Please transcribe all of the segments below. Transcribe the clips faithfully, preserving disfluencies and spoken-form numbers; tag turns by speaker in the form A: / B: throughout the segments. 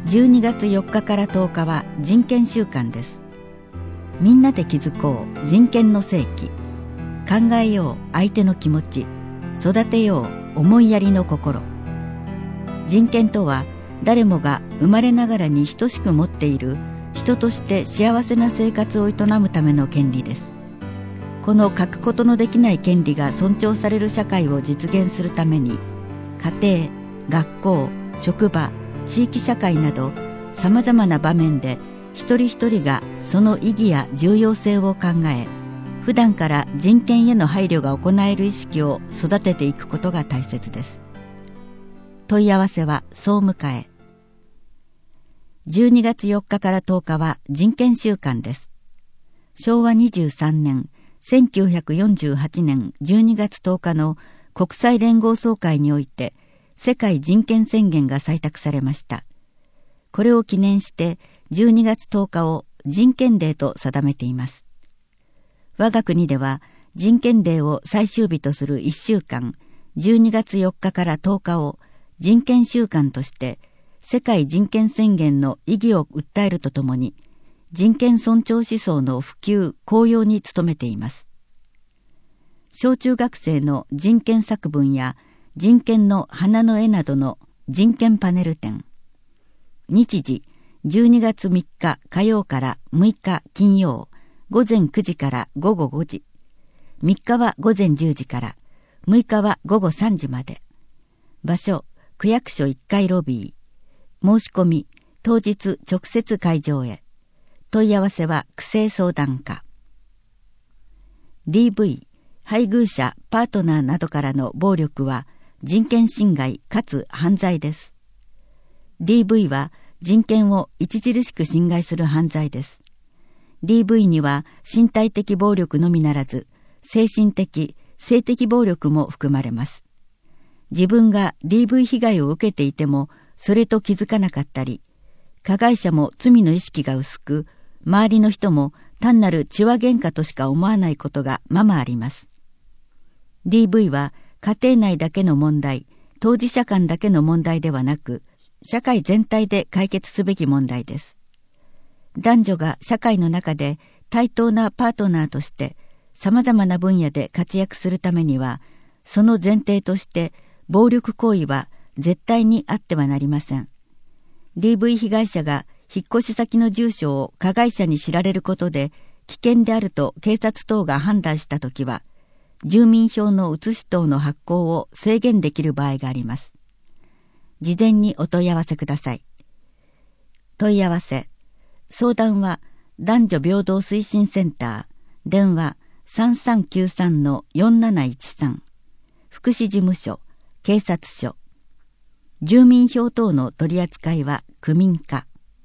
A: じゅうにがつよっかからとおかは人権週間です。みんなで気づこう人権の世紀。考えよう相手の気持ち。育てよう思いやりの心。人権とは誰もが生まれながらに等しく持っている人として幸せな生活を営むための権利です。この欠くことのできない権利が尊重される社会を実現するために、家庭、学校、職場、地域社会などさまざまな場面で一人一人がその意義や重要性を考え、普段から人権への配慮が行える意識を育てていくことが大切です。問い合わせは総務課へ。じゅうにがつよっかからとおかは人権週間です。しょうわにじゅうさんねんせんきゅうひゃくよんじゅうはちねんじゅうにがつとおかの国際連合総会において世界人権宣言が採択されました。これを記念してじゅうにがつとおかを人権デーと定めています。我が国では人権デーを最終日とするいっしゅうかん、じゅうにがつよっかからとおかを人権週間として世界人権宣言の意義を訴えるとともに、人権尊重思想の普及・高揚に努めています。小中学生の人権作文や人権の花の絵などの人権パネル展。日時、じゅうにがつみっか火曜からむいか金曜、ごぜんくじからごごごじ。みっかはごぜんじゅうじから、むいかはごごさんじまで。場所、区役所いっかいロビー。申し込み、当日直接会場へ。問い合わせは区政相談課。ディーブイ、配偶者、パートナーなどからの暴力は人権侵害かつ犯罪です。ディーブイ は人権を著しく侵害する犯罪です。ディーブイ には身体的暴力のみならず、精神的、性的暴力も含まれます。自分が ディーブイ 被害を受けていても、それと気づかなかったり、加害者も罪の意識が薄く、周りの人も単なる血話喧嘩としか思わないことがままあります。ディーブイ は家庭内だけの問題、当事者間だけの問題ではなく、社会全体で解決すべき問題です。男女が社会の中で対等なパートナーとして様々な分野で活躍するためには、その前提として暴力行為は絶対にあってはなりません。ディーブイ 被害者が引っ越し先の住所を加害者に知られることで危険であると警察等が判断したときは、住民票の写し等の発行を制限できる場合があります。事前にお問い合わせください。問い合わせ、相談は男女平等推進センター、電話 さんさんきゅうさんのよんなないちさん、福祉事務所、警察署。住民票等の取り扱いは区民課。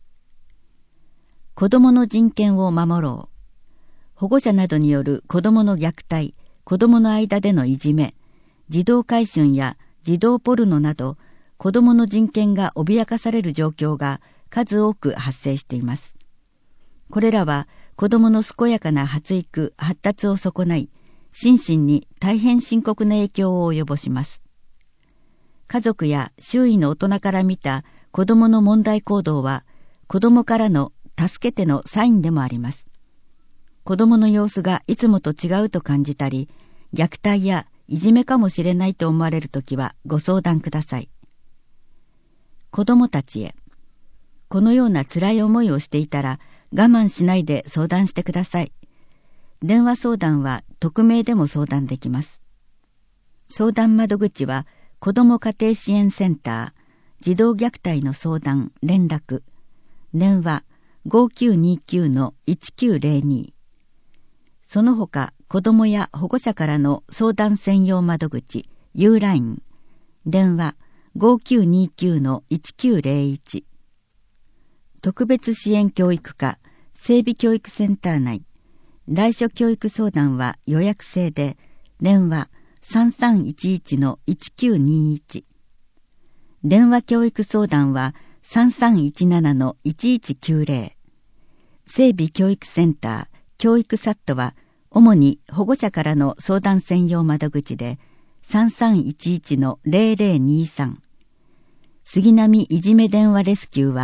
A: 子どもの人権を守ろう。保護者などによる子どもの虐待、子どもの間でのいじめ、児童買春や児童ポルノなど、子どもの人権が脅かされる状況が数多く発生しています。これらは子どもの健やかな発育・発達を損ない、心身に大変深刻な影響を及ぼします。家族や周囲の大人から見た子どもの問題行動は、子どもからの助けてのサインでもあります。子どもの様子がいつもと違うと感じたり、虐待やいじめかもしれないと思われるときはご相談ください。子どもたちへ、このような辛い思いをしていたら我慢しないで相談してください。電話相談は匿名でも相談できます。相談窓口は子ども家庭支援センター、児童虐待の相談・連絡、電話 ごきゅうにきゅうのいちきゅうぜろに。その他、子どもや保護者からの相談専用窓口、ユーライン、電話 ごきゅうにきゅうのいちきゅうぜろいち。特別支援教育課、整備教育センター内、来所教育相談は予約制で、電話さんさんいちいちのいちきゅうにいち。電話教育相談はさんさんいちななのいちいちきゅうぜろ。整備教育センター、教育サットは主に保護者からの相談専用窓口でさんさんいちいちのぜろぜろにさん。杉並いじめ電話レスキューは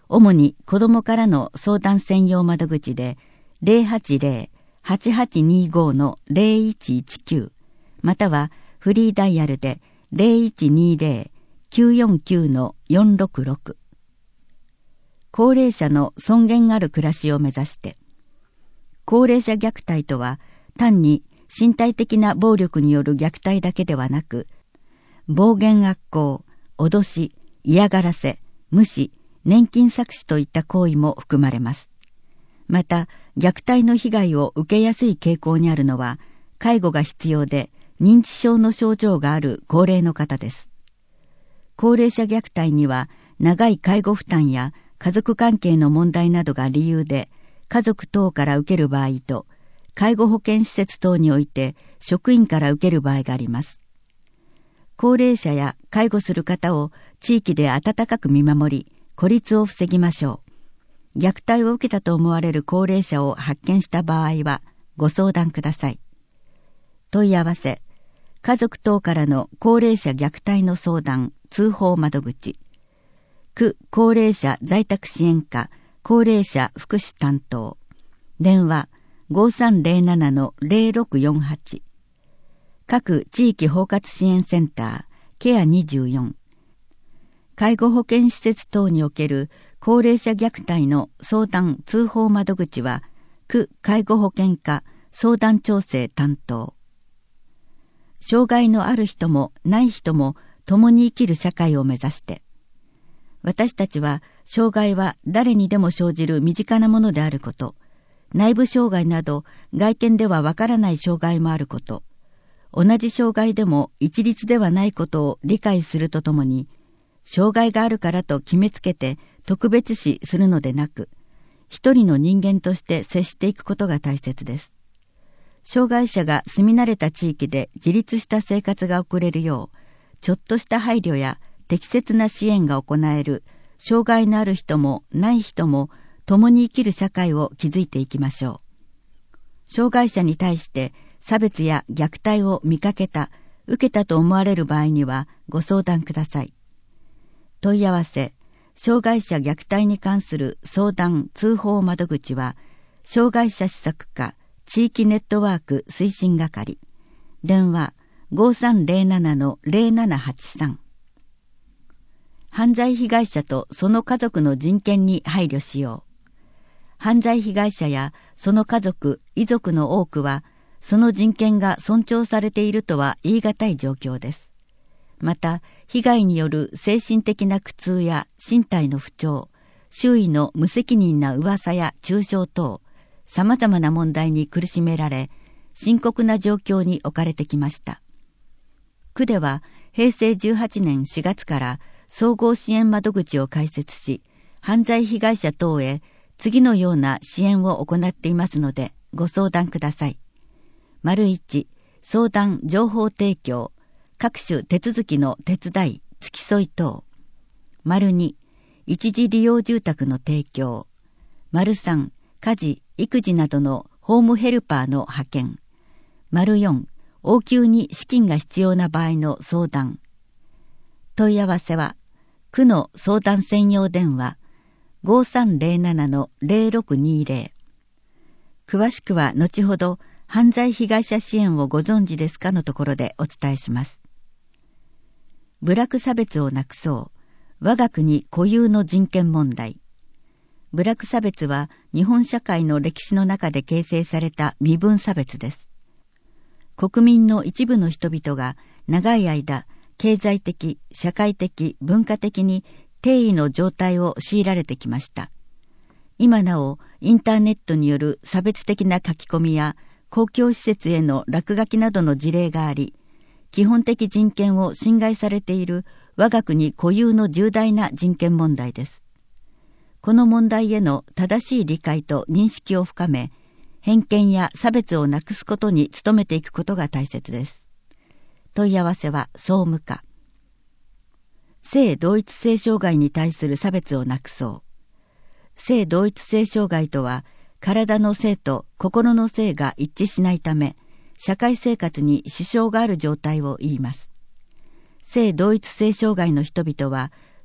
A: 主に子どもからの相談専用窓口で ゼロはちゼロ はちはちにご のゼロいちいちきゅう またはフリーダイヤルで ゼロいちにゼロ きゅうよんきゅう のよんろくろく。高齢者の尊厳ある暮らしを目指して。高齢者虐待とは単に身体的な暴力による虐待だけではなく、暴言悪行、脅し、嫌がらせ、無視、年金搾取といった行為も含まれます。また、虐待の被害を受けやすい傾向にあるのは、介護が必要で認知症の症状がある高齢の方です。高齢者虐待には、長い介護負担や家族関係の問題などが理由で、家族等から受ける場合と、介護保健施設等において職員から受ける場合があります。高齢者や介護する方を地域で温かく見守り、孤立を防ぎましょう。虐待を受けたと思われる高齢者を発見した場合はご相談ください。問い合わせ、家族等からの高齢者虐待の相談通報窓口、区高齢者在宅支援課高齢者福祉担当、電話 ごさんゼロなな のゼロろくよんはち、各地域包括支援センターケアにじゅうよん、介護保健施設等における高齢者虐待の相談通報窓口は区介護保健課相談調整担当。障害のある人もない人も共に生きる社会を目指して。私たちは障害は誰にでも生じる身近なものであること、内部障害など外見ではわからない障害もあること、同じ障害でも一律ではないことを理解するとともに、障害があるからと決めつけて特別視するのでなく、一人の人間として接していくことが大切です。障害者が住み慣れた地域で自立した生活が送れるよう、ちょっとした配慮や適切な支援が行える、障害のある人もない人も共に生きる社会を築いていきましょう。障害者に対して差別や虐待を見かけた、受けたと思われる場合にはご相談ください。問い合わせ、障害者虐待に関する相談通報窓口は、障害者施策課地域ネットワーク推進係、電話 ごさんゼロなな のゼロななはちさん。犯罪被害者とその家族の人権に配慮しよう。犯罪被害者やその家族、遺族の多くは、その人権が尊重されているとは言い難い状況です。また、被害による精神的な苦痛や身体の不調、周囲の無責任な噂や中傷等、様々な問題に苦しめられ、深刻な状況に置かれてきました。区では、へいせいじゅうはちねんしがつから総合支援窓口を開設し、犯罪被害者等へ次のような支援を行っていますので、ご相談ください。丸いち、相談情報提供、各種手続きの手伝い、付き添い等。丸に、一時利用住宅の提供。丸さん、家事、育児などのホームヘルパーの派遣。丸よん、応急に資金が必要な場合の相談。問い合わせは、区の相談専用電話 ごさんゼロなな のゼロろくにゼロ。詳しくは後ほど犯罪被害者支援をご存知ですかのところでお伝えします。部落差別をなくそう。我が国固有の人権問題。部落差別は日本社会の歴史の中で形成された身分差別です。国民の一部の人々が長い間、経済的、社会的、文化的に低位の状態を強いられてきました。今なお、インターネットによる差別的な書き込みや公共施設への落書きなどの事例があり、基本的人権を侵害されている我が国固有の重大な人権問題です。この問題への正しい理解と認識を深め、偏見や差別をなくすことに努めていくことが大切です。問い合わせは総務課。性同一性障害に対する差別をなくそう。性同一性障害とは、体の性と心の性が一致しないため、社会生活に支障がある状態を言います。性同一性障害の人々は、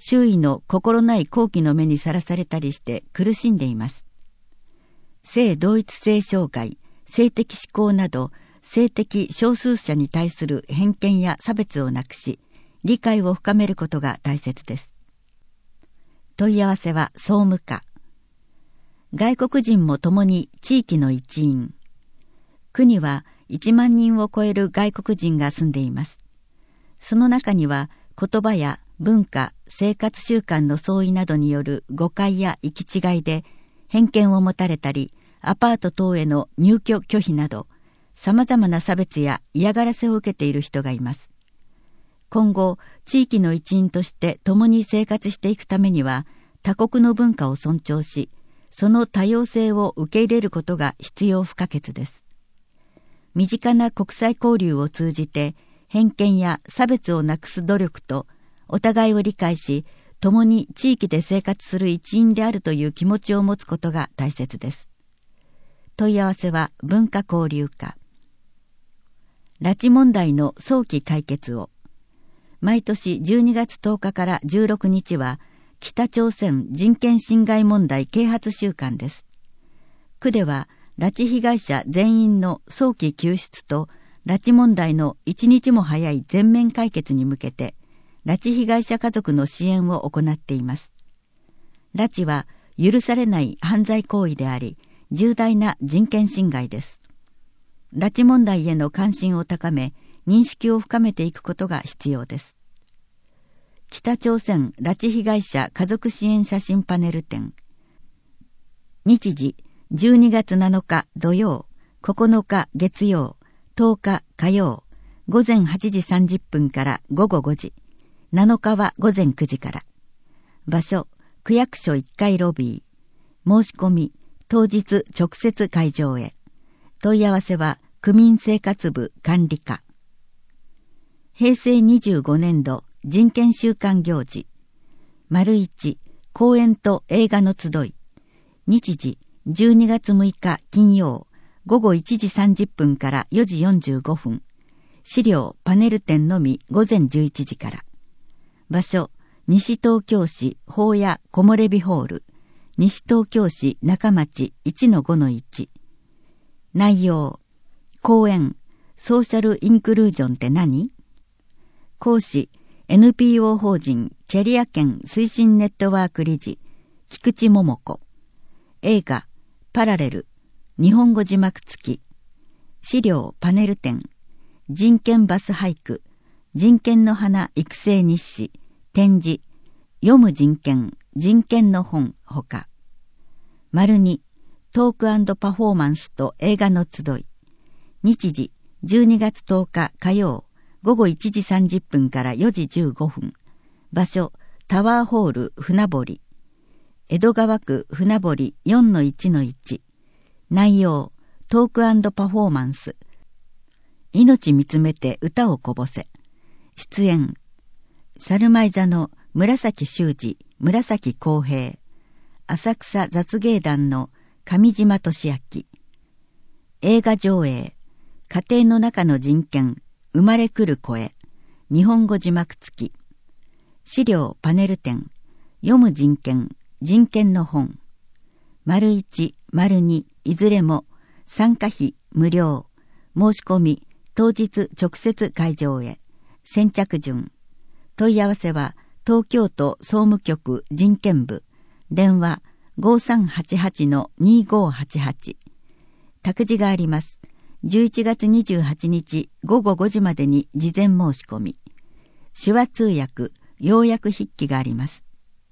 A: 周囲の心ない好奇の目にさらされたりして苦しんでいます。性同一性障害、性的指向など性的少数者に対する偏見や差別をなくし、理解を深めることが大切です。問い合わせは総務課。外国人も共に地域の一員。区にはいちまんにんを超える外国人が住んでいます。その中には言葉や文化、生活習慣の相違などによる誤解や行き違いで偏見を持たれたり、アパート等への入居拒否など、様々な差別や嫌がらせを受けている人がいます。今後、地域の一員として共に生活していくためには、他国の文化を尊重し、その多様性を受け入れることが必要不可欠です。身近な国際交流を通じて、偏見や差別をなくす努力と、お互いを理解し、共に地域で生活する一員であるという気持ちを持つことが大切です。問い合わせは文化交流課。拉致問題の早期解決を。毎年じゅうにがつとおかからじゅうろくにちは北朝鮮人権侵害問題啓発週間です。区では拉致被害者全員の早期救出と拉致問題の一日も早い全面解決に向けて拉致被害者家族の支援を行っています。拉致は許されない犯罪行為であり、重大な人権侵害です。拉致問題への関心を高め、認識を深めていくことが必要です。北朝鮮拉致被害者家族支援写真パネル展。日時じゅうにがつなのか土曜、ここのか月曜、とおか火曜、午前はちじさんじゅっぷんからごごごじ、なのかは午前くじから。場所、区役所いっかいロビー。申し込み、当日直接会場へ。問い合わせは区民生活部管理課。へいせいにじゅうごねんど人権週間行事。丸一、公演と映画の集い。日時じゅうにがつむいか金曜、ごごいちじさんじゅっぷんからよじよんじゅうごふん。資料パネル展のみ午前じゅういちじから。場所、西東京市宝屋木漏れ日ホール。西東京市中町 いちのごのいち。内容、講演、ソーシャルインクルージョンって何？講師、エヌピーオー 法人キャリア圏推進ネットワーク理事、菊池桃子。映画、パラレル、日本語字幕付き。資料パネル展、人権バス俳句、人権の花育成日誌、展示、読む人権、人権の本ほか。丸に、トーク&パフォーマンスと映画の集い。日時、じゅうにがつとおか火曜、ごごいちじさんじゅっぷんからよじじゅうごふん。場所、タワーホール船堀。江戸川区船堀 よんのいちのいち。内容、トーク&パフォーマンス。命見つめて歌をこぼせ。出演、猿舞座の紫修二、紫公平。浅草雑芸団の上島俊明。映画上映、家庭の中の人権、生まれ来る声、日本語字幕付き。資料パネル展、読む人権、人権の本。丸一、丸二、いずれも参加費無料。申し込み、当日直接会場へ。先着順。問い合わせは東京都総務局人権部。電話 ごさんはちはちのにごはちはち。託児があります。じゅういちがつにじゅうはちにちごごごじまでに事前申し込み。手話通訳、要約筆記があります。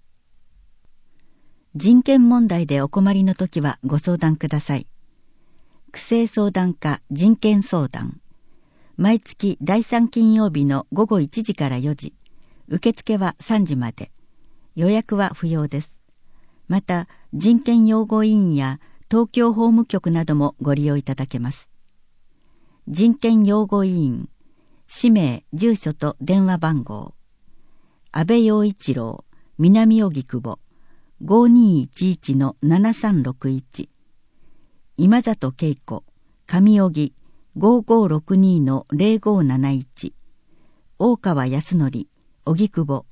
A: 人権問題でお困りのときはご相談ください。区政相談課人権相談。毎月だいさん金曜日のごごいちじからよじ。受付はさんじまで。予約は不要です。また、人権擁護委員や東京法務局などもご利用いただけます。人権擁護委員、氏名、住所と電話番号。安倍陽一郎、南荻窪、ごにいちいちのななさんろくいち。今里恵子、上荻、ごごろくにのぜろごなないち。大川康則、荻窪、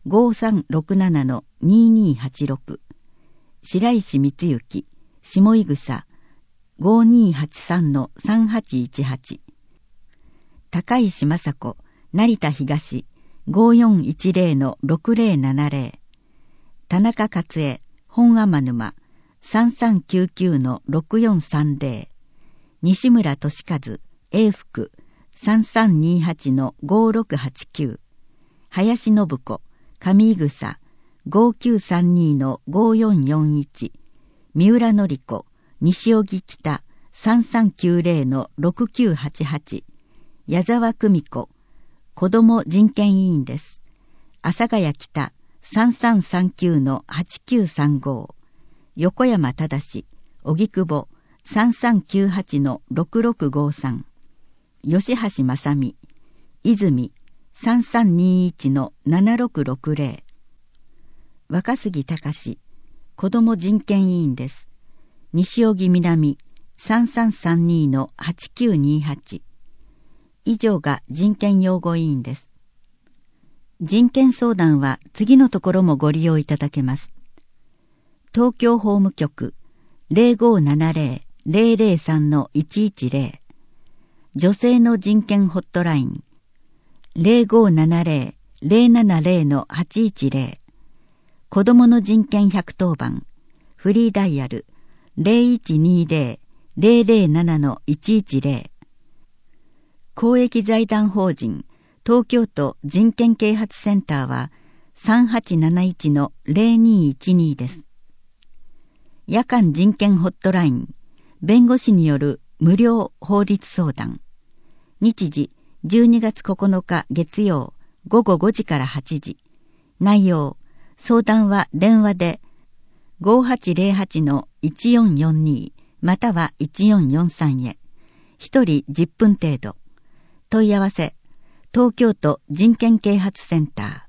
A: ごさんろくななのににはちろく、白石光之、下井草、ごにはちさんのさんはちいちはち、高石雅子、成田東、ごよんいちぜろのろくぜろななぜろ、田中勝恵、本天沼、さんさんきゅうきゅうのろくよんさんぜろ、西村俊和、永福、さんさんにはちのごろくはちきゅう、林信子、上井草、ごきゅうさんにのごよんよんいち、三浦典子、西荻北、さんさんきゅうぜろのろくきゅうはちはち、矢沢久美子、子ども人権委員です。阿佐ヶ谷北、さんさんさんきゅうのはちきゅうさんご、横山正、荻窪、さんさんきゅうはちのろくろくごさん、吉橋正美、泉、さんさんにいちのななろくろくぜろ、若杉隆、子ども人権委員です。西荻南、さんさんさんにのはちきゅうにはち、以上が人権擁護委員です。人権相談は次のところもご利用いただけます。東京法務局 ゼロごななぜろ ゼロゼロさんのいちいちぜろ、女性の人権ホットライン ゼロごななぜろ ゼロななぜろのはちいちぜろ、子どもの人権ひゃくとおばん、フリーダイヤル ゼロいちにぜろ ゼロゼロななのいちいちぜろ、公益財団法人東京都人権啓発センターはさんはちなないちのゼロにいちにです。夜間人権ホットライン、弁護士による無料法律相談、日時じゅうにがつここのか月曜ごごごじからはちじ、内容、相談は電話でごはちぜろはちのいちよんよんにまたはいちよんよんさんへ、ひとりじゅっぷん程度。問い合わせ、東京都人権啓発センター。